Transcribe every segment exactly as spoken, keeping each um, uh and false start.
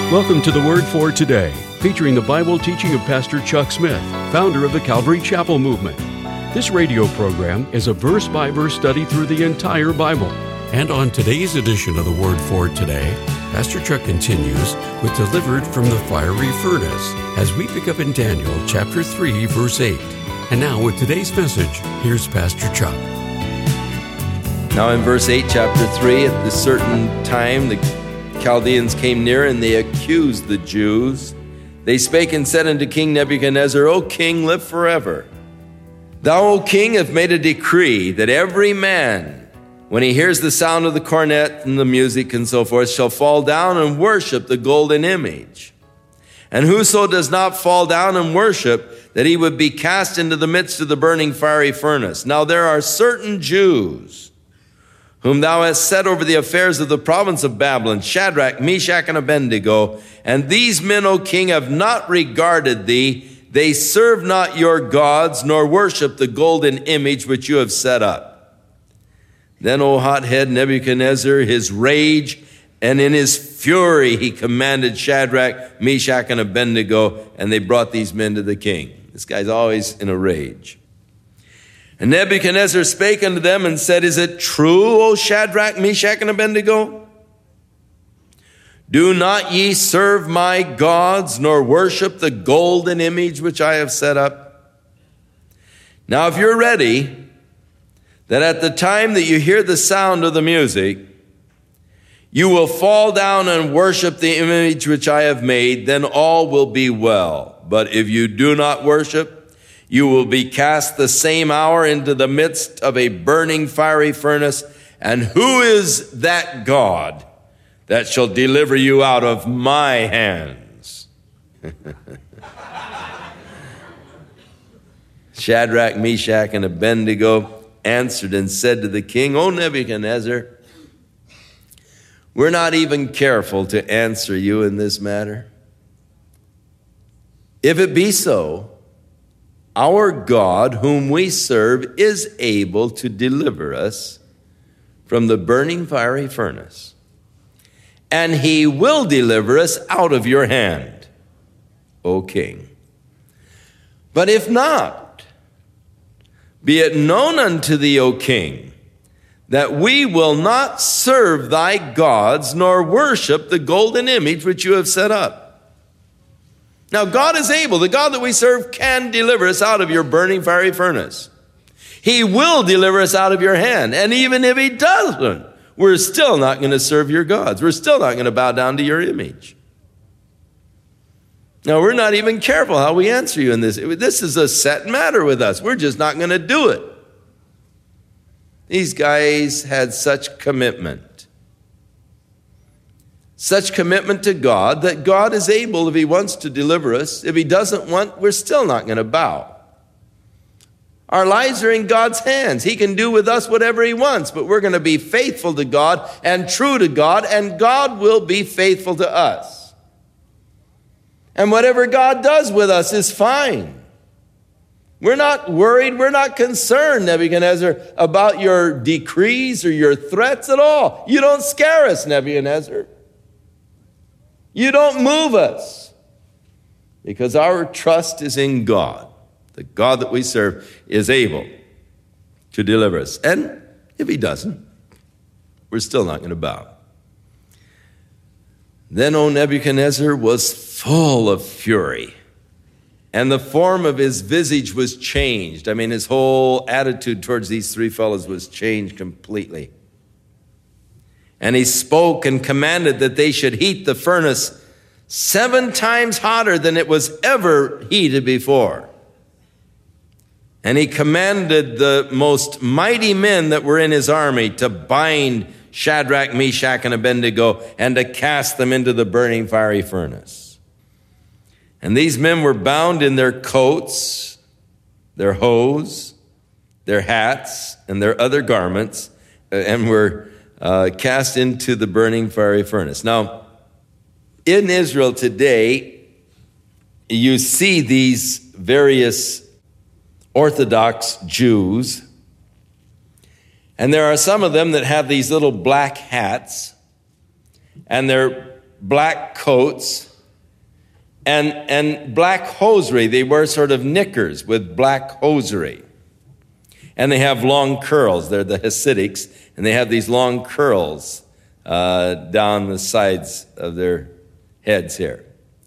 Welcome to the Word for Today, featuring the Bible teaching of Pastor Chuck Smith, founder of the Calvary Chapel Movement. This radio program is a verse-by-verse study through the entire Bible. And on today's edition of the Word for Today, Pastor Chuck continues with Delivered from the Fiery Furnace as we pick up in Daniel chapter three, verse eight. And now with today's message, here's Pastor Chuck. Now in verse eight, chapter three, at this certain time, the Chaldeans came near, and they accused the Jews. They spake and said unto King Nebuchadnezzar, O king, live forever. Thou, O king, have made a decree that every man, when he hears the sound of the cornet and the music and so forth, shall fall down and worship the golden image. And whoso does not fall down and worship, that he would be cast into the midst of the burning fiery furnace. Now there are certain Jews whom thou hast set over the affairs of the province of Babylon, Shadrach, Meshach, and Abednego. And these men, O king, have not regarded thee. They serve not your gods, nor worship the golden image which you have set up. Then, O hothead Nebuchadnezzar, his rage, and in his fury he commanded Shadrach, Meshach, and Abednego, and they brought these men to the king. This guy's always in a rage. And Nebuchadnezzar spake unto them and said, Is it true, O Shadrach, Meshach, and Abednego? Do not ye serve my gods, nor worship the golden image which I have set up? Now if you're ready, that at the time that you hear the sound of the music, you will fall down and worship the image which I have made, then all will be well. But if you do not worship, you will be cast the same hour into the midst of a burning fiery furnace. And who is that God that shall deliver you out of my hands? Shadrach, Meshach, and Abednego answered and said to the king, O Nebuchadnezzar, we're not even careful to answer you in this matter. If it be so, our God, whom we serve, is able to deliver us from the burning fiery furnace, and he will deliver us out of your hand, O king. But if not, be it known unto thee, O king, that we will not serve thy gods, nor worship the golden image which you have set up. Now, God is able. The God that we serve can deliver us out of your burning fiery furnace. He will deliver us out of your hand. And even if he doesn't, we're still not going to serve your gods. We're still not going to bow down to your image. Now, we're not even careful how we answer you in this. This is a set matter with us. We're just not going to do it. These guys had such commitment. Such commitment to God that God is able, if he wants to deliver us. If he doesn't want, we're still not going to bow. Our lives are in God's hands. He can do with us whatever he wants, but we're going to be faithful to God and true to God, and God will be faithful to us. And whatever God does with us is fine. We're not worried, we're not concerned, Nebuchadnezzar, about your decrees or your threats at all. You don't scare us, Nebuchadnezzar. You don't move us, because our trust is in God. The God that we serve is able to deliver us. And if he doesn't, we're still not going to bow. Then, O Nebuchadnezzar was full of fury, and the form of his visage was changed. I mean, his whole attitude towards these three fellows was changed completely. And he spoke and commanded that they should heat the furnace seven times hotter than it was ever heated before. And he commanded the most mighty men that were in his army to bind Shadrach, Meshach, and Abednego and to cast them into the burning fiery furnace. And these men were bound in their coats, their hose, their hats, and their other garments, and were Uh, cast into the burning fiery furnace. Now, in Israel today, you see these various Orthodox Jews, and there are some of them that have these little black hats, and they're black coats and, and black hosiery. They wear sort of knickers with black hosiery. And they have long curls. They're the Hasidics, and they have these long curls uh, down the sides of their heads here.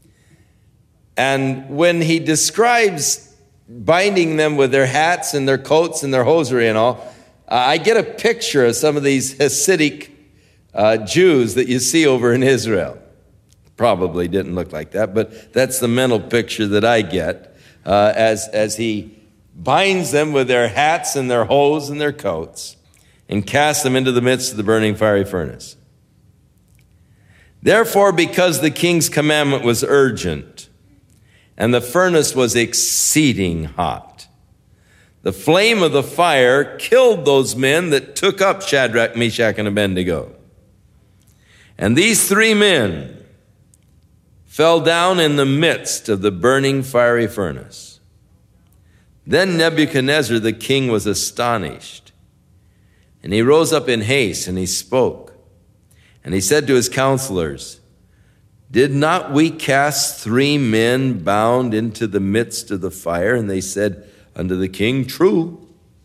And when he describes binding them with their hats and their coats and their hosiery and all, uh, I get a picture of some of these Hasidic uh, Jews that you see over in Israel. Probably didn't look like that, but that's the mental picture that I get uh, as, as he binds them with their hats and their hose and their coats and casts them into the midst of the burning fiery furnace. Therefore, because the king's commandment was urgent, and the furnace was exceeding hot, the flame of the fire killed those men that took up Shadrach, Meshach, and Abednego. And these three men fell down in the midst of the burning fiery furnace. Then Nebuchadnezzar the king was astonished, and he rose up in haste, and he spoke. And he said to his counselors, "Did not we cast three men bound into the midst of the fire?" And they said unto the king, "True."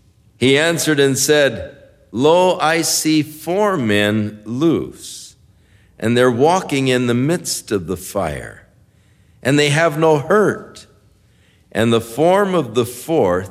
He answered and said, "Lo, I see four men loose, and they're walking in the midst of the fire, and they have no hurt. And the form of the fourth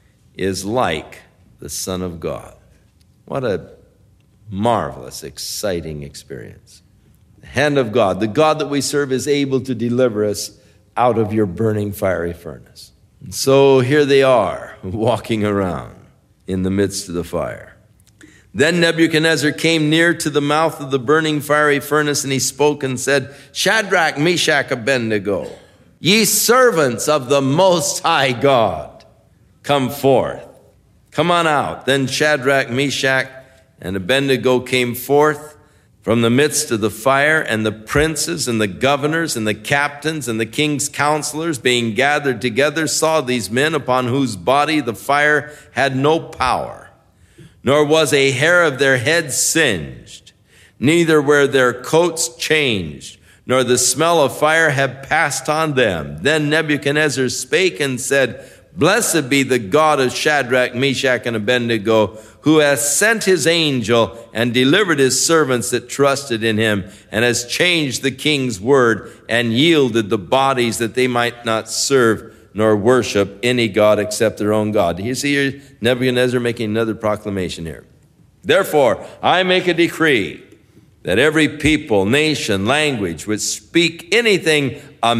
is like the Son of God." What a marvelous, exciting experience. The hand of God, the God that we serve, is able to deliver us out of your burning fiery furnace. And so here they are, walking around in the midst of the fire. Then Nebuchadnezzar came near to the mouth of the burning fiery furnace, and he spoke and said, "Shadrach, Meshach, Abednego, ye servants of the Most High God, come forth. Come on out." Then Shadrach, Meshach, and Abednego came forth from the midst of the fire, and the princes and the governors and the captains and the king's counselors, being gathered together, saw these men upon whose body the fire had no power, nor was a hair of their heads singed, neither were their coats changed, nor the smell of fire had passed on them. Then Nebuchadnezzar spake and said, "Blessed be the God of Shadrach, Meshach, and Abednego, who hath sent his angel and delivered his servants that trusted in him, and has changed the king's word and yielded the bodies that they might not serve nor worship any god except their own God." Do you see here Nebuchadnezzar making another proclamation here? "Therefore, I make a decree that every people, nation, language which speak anything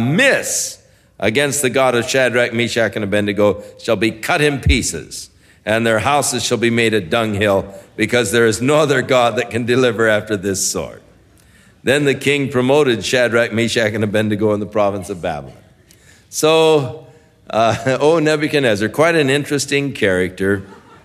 amiss against the God of Shadrach, Meshach, and Abednego shall be cut in pieces, and their houses shall be made a dunghill, because there is no other God that can deliver after this sort." Then the king promoted Shadrach, Meshach, and Abednego in the province of Babylon. So, uh, oh, Nebuchadnezzar, quite an interesting character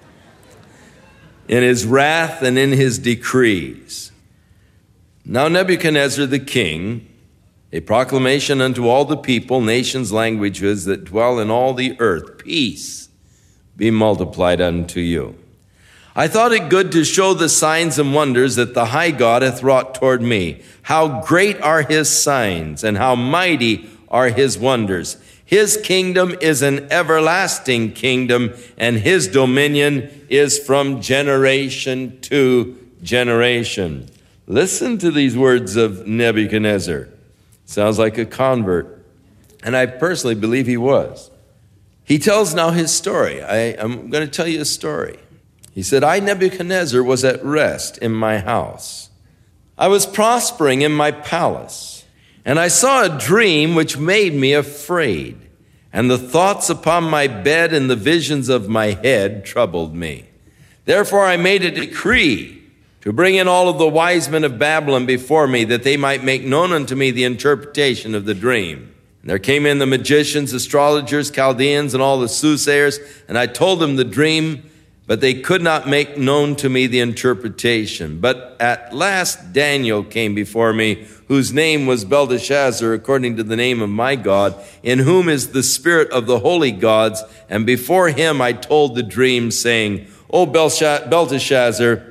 in his wrath and in his decrees. Now Nebuchadnezzar the king, a proclamation unto all the people, nations, languages that dwell in all the earth, peace be multiplied unto you. I thought it good to show the signs and wonders that the high God hath wrought toward me. How great are his signs, and how mighty are his wonders. His kingdom is an everlasting kingdom, and his dominion is from generation to generation. Listen to these words of Nebuchadnezzar. Sounds like a convert, and I personally believe he was. He tells now his story. I, I'm going to tell you a story. He said, "I, Nebuchadnezzar, was at rest in my house. I was prospering in my palace, and I saw a dream which made me afraid, and the thoughts upon my bed and the visions of my head troubled me. Therefore I made a decree to bring in all of the wise men of Babylon before me, that they might make known unto me the interpretation of the dream. And there came in the magicians, astrologers, Chaldeans, and all the soothsayers, and I told them the dream, but they could not make known to me the interpretation. But at last Daniel came before me, whose name was Belteshazzar, according to the name of my God, in whom is the spirit of the holy gods. And before him I told the dream, saying, O Belteshazzar,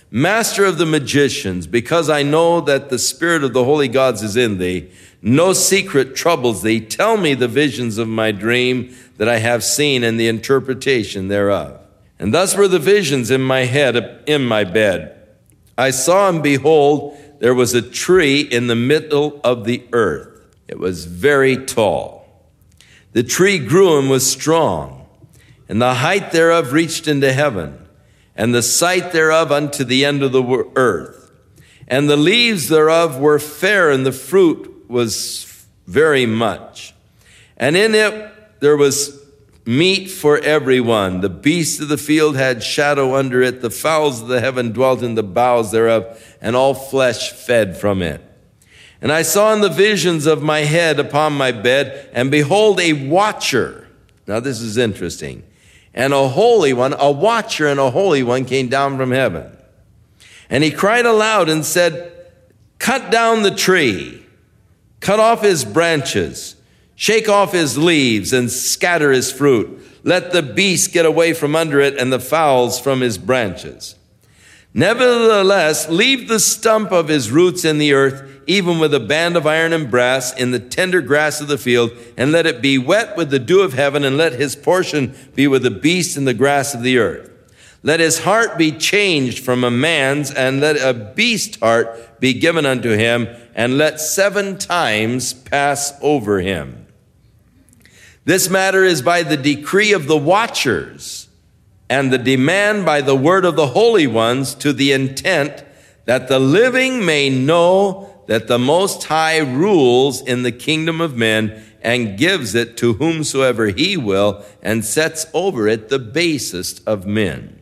Master of the magicians, because I know that the spirit of the holy gods is in thee, no secret troubles thee. Tell me the visions of my dream that I have seen and the interpretation thereof. And thus were the visions in my head, in my bed. I saw, and behold, there was a tree in the middle of the earth. It was very tall. The tree grew and was strong, and the height thereof reached into heaven, and the sight thereof unto the end of the earth. And the leaves thereof were fair, and the fruit was very much. And in it there was meat for everyone. The beasts of the field had shadow under it. The fowls of the heaven dwelt in the boughs thereof, and all flesh fed from it. And I saw in the visions of my head upon my bed, and behold, a watcher. Now this is interesting. And a holy one, a watcher and a holy one came down from heaven. And he cried aloud and said, cut down the tree, cut off his branches, shake off his leaves, and scatter his fruit. Let the beasts get away from under it, and the fowls from his branches. Nevertheless, leave the stump of his roots in the earth, even with a band of iron and brass in the tender grass of the field, and let it be wet with the dew of heaven, and let his portion be with the beasts in the grass of the earth. Let his heart be changed from a man's, and let a beast heart be given unto him, and let seven times pass over him. This matter is by the decree of the watchers, and the demand by the word of the holy ones, to the intent that the living may know that the Most High rules in the kingdom of men, and gives it to whomsoever he will, and sets over it the basest of men.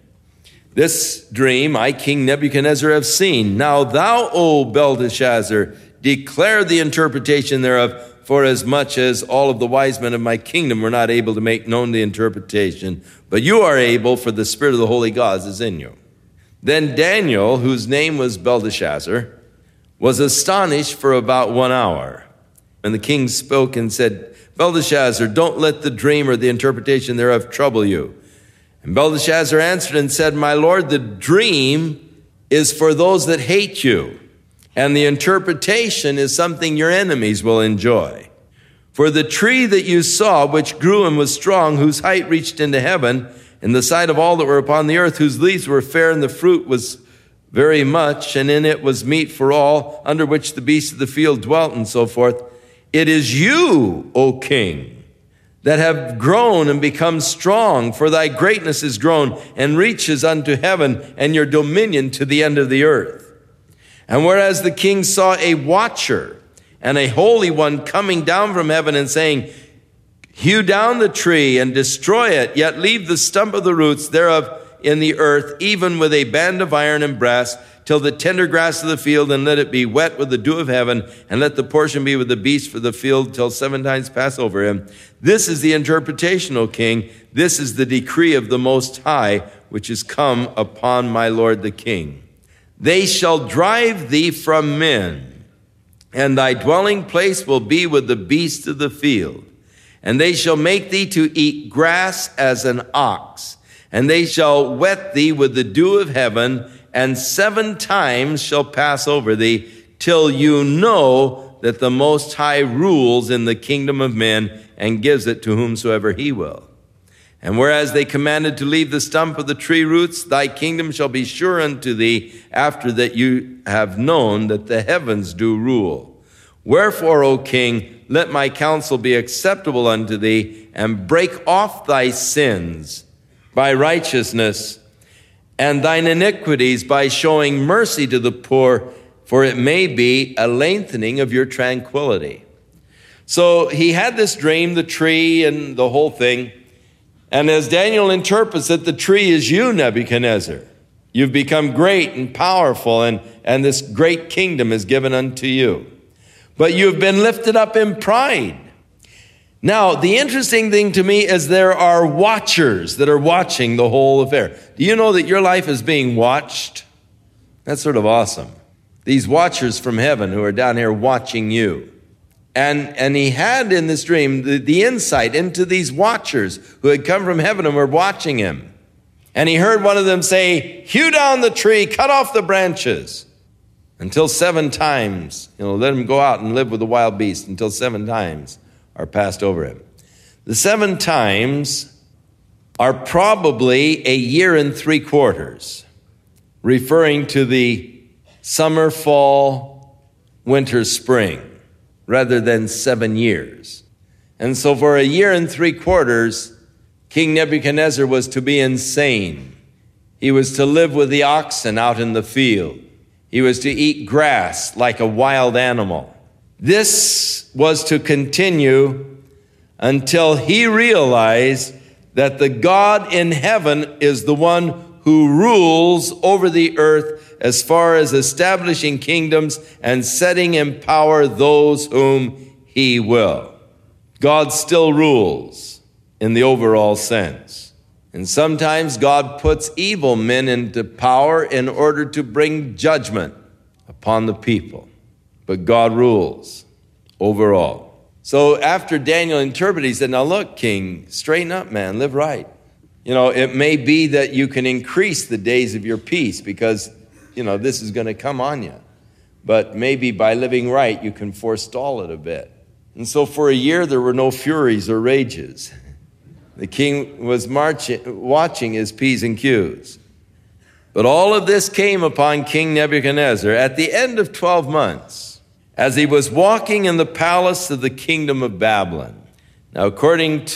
This dream I, King Nebuchadnezzar, have seen. Now thou, O Belteshazzar, declare the interpretation thereof, for as much as all of the wise men of my kingdom were not able to make known the interpretation, but you are able, for the spirit of the holy gods is in you. Then Daniel, whose name was Belteshazzar, was astonished for about one hour. And the king spoke and said, Belteshazzar, don't let the dream or the interpretation thereof trouble you. And Belteshazzar answered and said, my lord, the dream is for those that hate you, and the interpretation is something your enemies will enjoy. For the tree that you saw, which grew and was strong, whose height reached into heaven, in the sight of all that were upon the earth, whose leaves were fair, and the fruit was very much, and in it was meat for all, under which the beasts of the field dwelt, and so forth. It is you, O king, that have grown and become strong, for thy greatness is grown and reaches unto heaven, and your dominion to the end of the earth. And whereas the king saw a watcher and a holy one coming down from heaven and saying, hew down the tree and destroy it, yet leave the stump of the roots thereof in the earth, even with a band of iron and brass, till the tender grass of the field, and let it be wet with the dew of heaven, and let the portion be with the beasts for the field, till seven times pass over him. This is the interpretation, O king. This is the decree of the Most High, which is come upon my lord the king. They shall drive thee from men, and thy dwelling place will be with the beasts of the field. And they shall make thee to eat grass as an ox, and they shall wet thee with the dew of heaven, and seven times shall pass over thee, till you know that the Most High rules in the kingdom of men, and gives it to whomsoever he will. And whereas they commanded to leave the stump of the tree roots, thy kingdom shall be sure unto thee, after that you have known that the heavens do rule. Wherefore, O king, let my counsel be acceptable unto thee, and break off thy sins by righteousness, and thine iniquities by showing mercy to the poor, for it may be a lengthening of your tranquility. So he had this dream, the tree and the whole thing. And as Daniel interprets it, the tree is you, Nebuchadnezzar. You've become great and powerful, and, and this great kingdom is given unto you. But you've been lifted up in pride. Now, the interesting thing to me is there are watchers that are watching the whole affair. Do you know that your life is being watched? That's sort of awesome. These watchers from heaven who are down here watching you. And, and he had in this dream the, the insight into these watchers who had come from heaven and were watching him. And he heard one of them say, hew down the tree, cut off the branches, until seven times, you know, let him go out and live with the wild beasts until seven times are passed over him. The seven times are probably a year and three quarters, referring to the summer, fall, winter, spring, rather than seven years. And so for a year and three quarters, King Nebuchadnezzar was to be insane. He was to live with the oxen out in the field. He was to eat grass like a wild animal. This was to continue until he realized that the God in heaven is the one who rules over the earth as far as establishing kingdoms and setting in power those whom he will. God still rules in the overall sense. And sometimes God puts evil men into power in order to bring judgment upon the people. But God rules overall. So after Daniel interpreted, he said, now look, king, straighten up, man, live right. You know, it may be that you can increase the days of your peace because, you know, this is going to come on you. But maybe by living right, you can forestall it a bit. And so for a year, there were no furies or rages. The king was marching, watching his P's and Q's. But all of this came upon King Nebuchadnezzar at the end of twelve months, as he was walking in the palace of the kingdom of Babylon. Now, according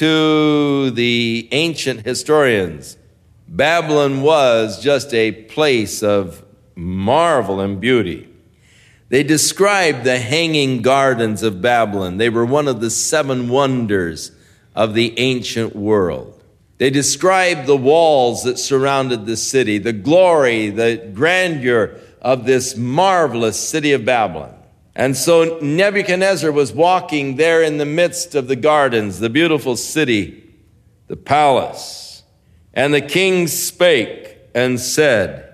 to the ancient historians, Babylon was just a place of marvel and beauty. They described the hanging gardens of Babylon. They were one of the seven wonders of the ancient world. They described the walls that surrounded the city, the glory, the grandeur of this marvelous city of Babylon. And so Nebuchadnezzar was walking there in the midst of the gardens, the beautiful city, the palace. And the king spake and said,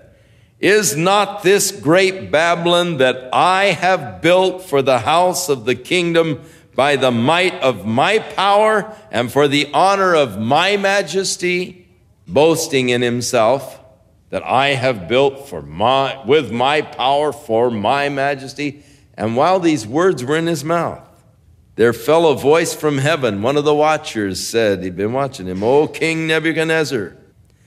is not this great Babylon that I have built for the house of the kingdom by the might of my power and for the honor of my majesty, boasting in himself that I have built for my, with my power for my majesty? And while these words were in his mouth, there fell a voice from heaven. One of the watchers said, he'd been watching him, O King Nebuchadnezzar,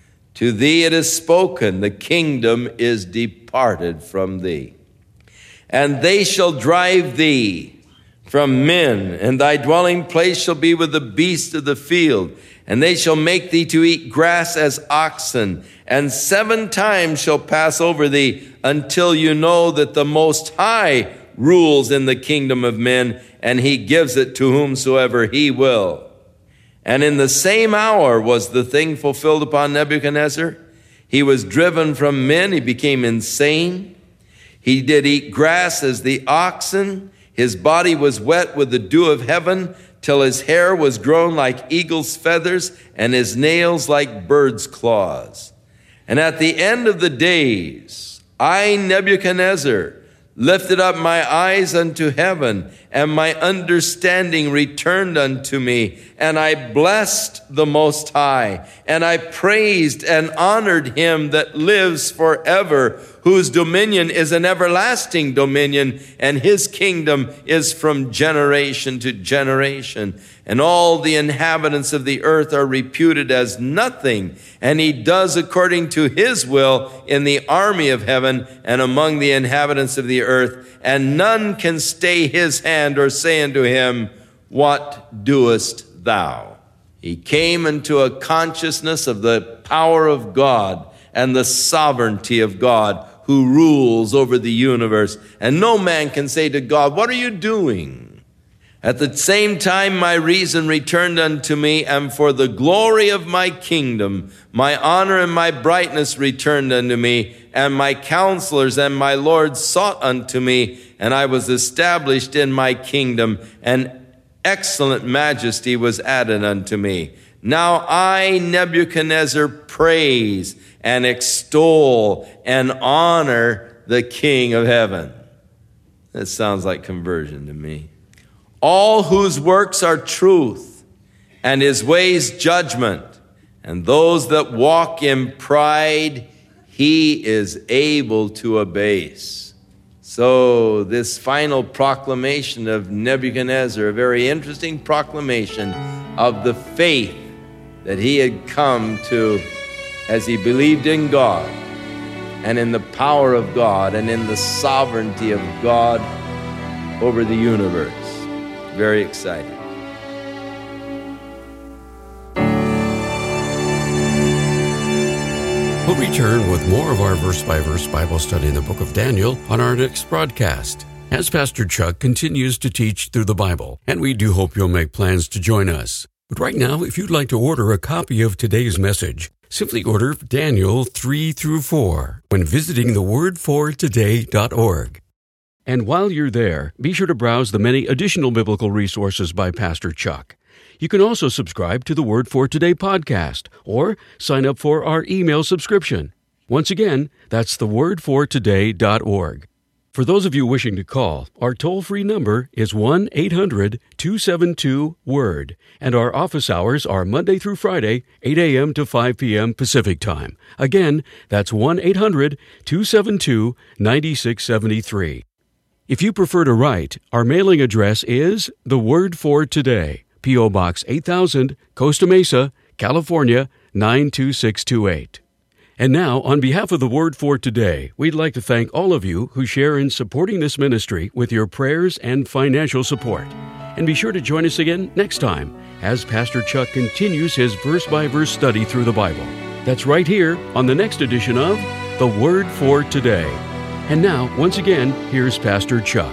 to thee it is spoken, the kingdom is departed from thee. And they shall drive thee from men, and thy dwelling place shall be with the beasts of the field, and they shall make thee to eat grass as oxen, and seven times shall pass over thee, until you know that the Most High rules in the kingdom of men, and he gives it to whomsoever he will. And in the same hour was the thing fulfilled upon Nebuchadnezzar. He was driven from men, he became insane. He did eat grass as the oxen. His body was wet with the dew of heaven, till his hair was grown like eagle's feathers, and his nails like bird's claws. And at the end of the days, I, Nebuchadnezzar, lifted up my eyes unto heaven, and my understanding returned unto me, and I blessed the Most High, and I praised and honored him that lives forever, whose dominion is an everlasting dominion, and his kingdom is from generation to generation. And all the inhabitants of the earth are reputed as nothing, and he does according to his will in the army of heaven and among the inhabitants of the earth, and none can stay his hand or say unto him, what doest thou? He came into a consciousness of the power of God and the sovereignty of God, who rules over the universe. And no man can say to God, what are you doing? At the same time, my reason returned unto me, and for the glory of my kingdom, my honor and my brightness returned unto me, and my counselors and my lords sought unto me, and I was established in my kingdom, and excellent majesty was added unto me. Now I, Nebuchadnezzar, praise and extol and honor the King of heaven. That sounds like conversion to me. All whose works are truth, and his ways judgment, And those that walk in pride, he is able to abase. So this final proclamation of Nebuchadnezzar, a very interesting proclamation of the faith that he had come to as he believed in God and in the power of God and in the sovereignty of God over the universe. Very exciting. We'll return with more of our verse-by-verse Bible study in the book of Daniel on our next broadcast, as Pastor Chuck continues to teach through the Bible, and we do hope you'll make plans to join us. But right now, if you'd like to order a copy of today's message, simply order Daniel three through four when visiting the word for today dot org. And while you're there, be sure to browse the many additional biblical resources by Pastor Chuck. You can also subscribe to the Word for Today podcast or sign up for our email subscription. Once again, that's the word for today dot org. For those of you wishing to call, our toll-free number is one eight hundred two seven two word, and our office hours are Monday through Friday, eight a.m. to five p.m. Pacific Time. Again, that's one eight hundred two seven two nine six seven three. If you prefer to write, our mailing address is The Word for Today, P O. Box eight thousand, Costa Mesa, California, nine two six two eight. And now, on behalf of the Word for Today, we'd like to thank all of you who share in supporting this ministry with your prayers and financial support. And be sure to join us again next time as Pastor Chuck continues his verse-by-verse study through the Bible. That's right here on the next edition of The Word for Today. And now, once again, here's Pastor Chuck.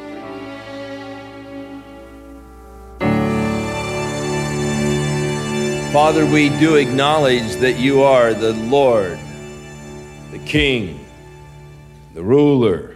Father, we do acknowledge that you are the Lord, the King, the ruler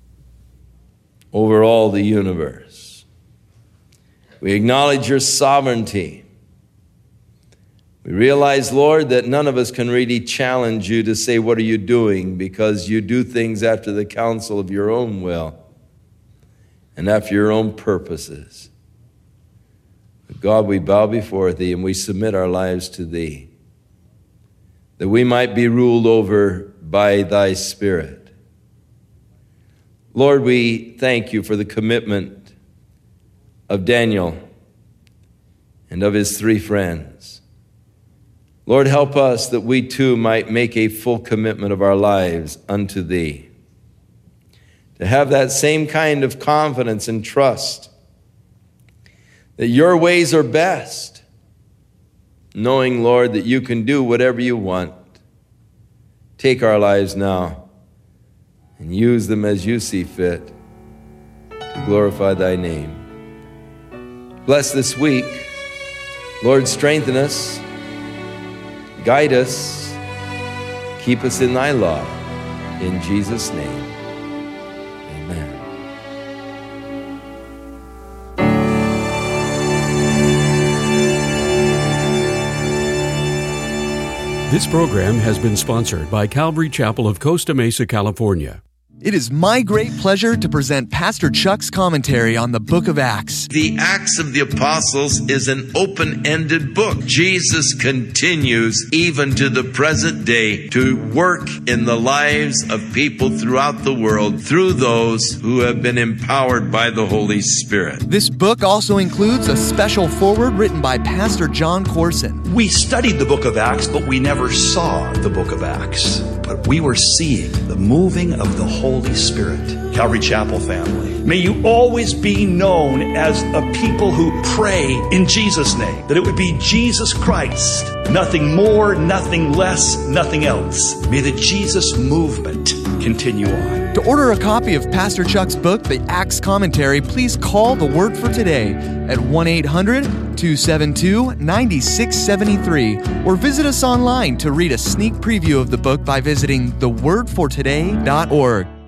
over all the universe. We acknowledge your sovereignty. We realize, Lord, that none of us can really challenge you to say, what are you doing? Because you do things after the counsel of your own will and after your own purposes. God, we bow before thee and we submit our lives to thee, that we might be ruled over by thy Spirit. Lord, we thank you for the commitment of Daniel and of his three friends. Lord, help us that we too might make a full commitment of our lives unto thee, to have that same kind of confidence and trust that your ways are best, knowing, Lord, that you can do whatever you want. Take our lives now and use them as you see fit to glorify thy name. Bless this week. Lord, strengthen us, guide us, keep us in thy law. In Jesus' name, amen. This program has been sponsored by Calvary Chapel of Costa Mesa, California. It is my great pleasure to present Pastor Chuck's commentary on the book of Acts. The Acts of the Apostles is an open-ended book. Jesus continues even to the present day to work in the lives of people throughout the world through those who have been empowered by the Holy Spirit. This book also includes a special foreword written by Pastor John Corson. We studied the book of Acts, but we never saw the book of Acts. But we were seeing the moving of the Holy Spirit. Calvary Chapel family, may you always be known as a people who pray in Jesus' name. That it would be Jesus Christ, nothing more, nothing less, nothing else. May the Jesus movement continue on. To order a copy of Pastor Chuck's book, The Acts Commentary, please call the Word for Today at one eight hundred two seven two nine six seven three or visit us online to read a sneak preview of the book by visiting the word for today dot org.